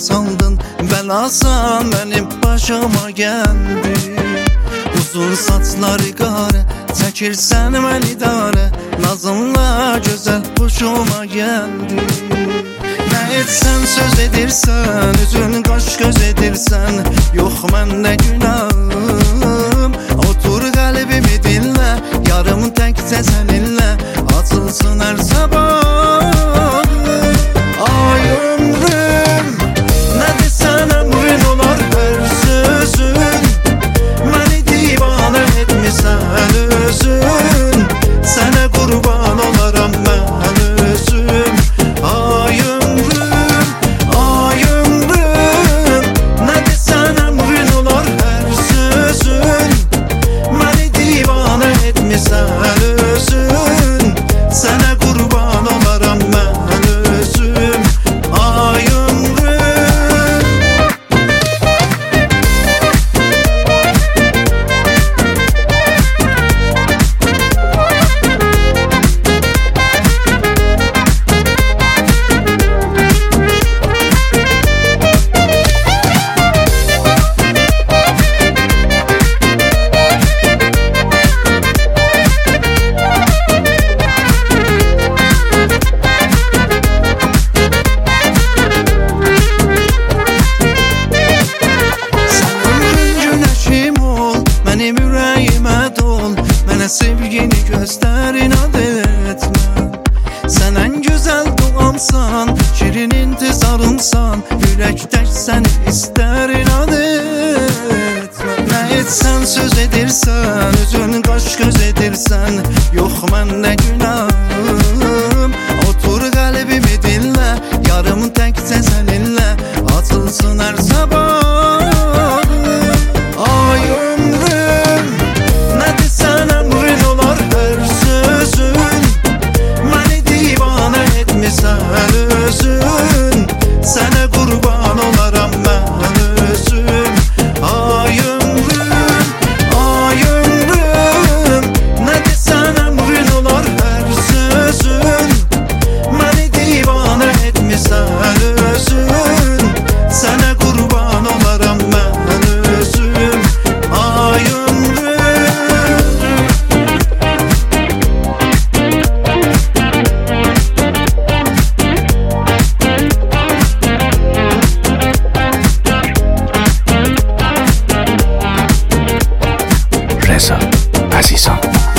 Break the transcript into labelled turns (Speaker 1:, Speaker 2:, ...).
Speaker 1: saldın belasan benim başıma geldi. Uzun saçları qara çəkirsən mən idarə, nazınla gözəl hoşuma gəldi. Nə etsən söz edirsən, üzün qaş göz edirsən, yox məndə günahım. Otur qəlbimi dinlə, yarım təkcə səninlə açılsın hər sabah. Ay ömrüm, nə desən əmrin olar hər sözün, məni divanə etmisən özün, sənə qurban olaram mən özüm. Ay ömrüm, nə desən əmrin olar hər sözün, məni divanə etmisən özün, sənə qurban olaram mən özüm. Ay ömrüm. Mənim ürəyimə dol, mənə sevgini göstər, inad etmə. Sən ən gözəl doğamsan, şirin intizarımsan, ürək tək səni istər, inad etmə. Nə etsən söz edirsən, üzün qaş göz edirsən, yox məndə günahım. Otur qəlbimi dinlə, yarım təkcə səninlə açılsın hər sabah. Ay ömrüm, nə desən əmrin olar hər sözün, məni divanə etmisən özün, sənə qurban olaram mən özüm. Ay ömrüm, nə desən əmrin olar hər sözün, məni divanə etmisən özün, sənə qurban olaram mən özüm. Ay ömrüm.
Speaker 2: Reza Azizan.